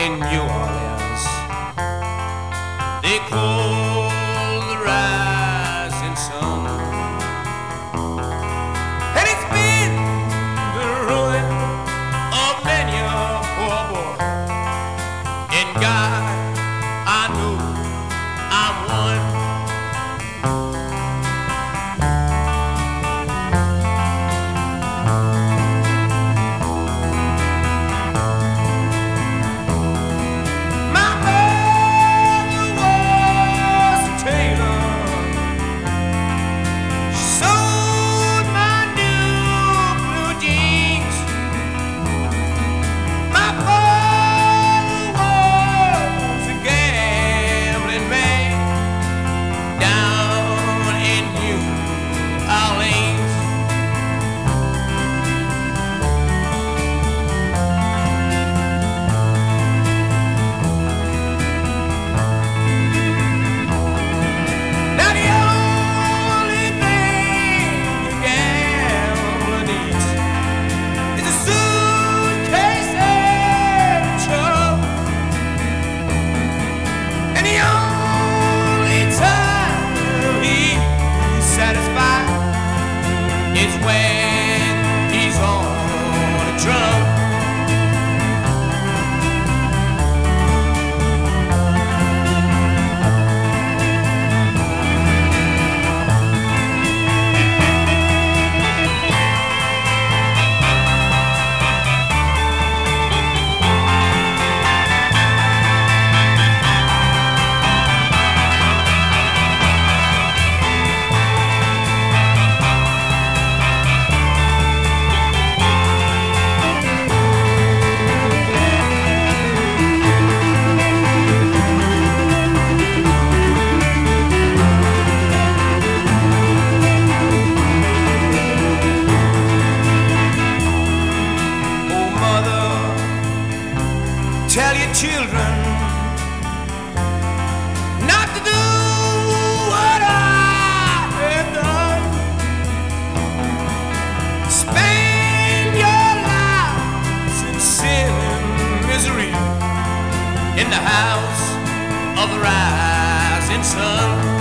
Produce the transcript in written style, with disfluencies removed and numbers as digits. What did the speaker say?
in New Orleans. They call the rising sun, and it's been the ruin of many a poor boy. And God, I know I'm one. Is when he's on a drum. Tell your children not to do what I have done. Spend your lives in sin and misery in the house of the rising sun.